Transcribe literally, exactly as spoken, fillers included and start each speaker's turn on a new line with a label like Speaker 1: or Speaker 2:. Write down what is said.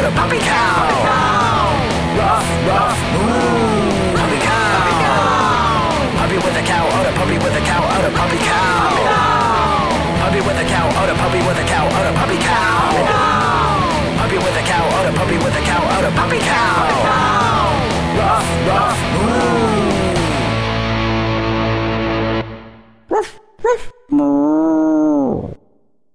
Speaker 1: the puppy cow. Ruff, ruff, ooh, puppy cow. Puppy with a cow, oh the puppy with a cow, oh the puppy cow. Puppy with a cow, oh the puppy with a cow, oh the puppy cow. Puppy with a cow, oh the puppy with a cow, oh the puppy cow.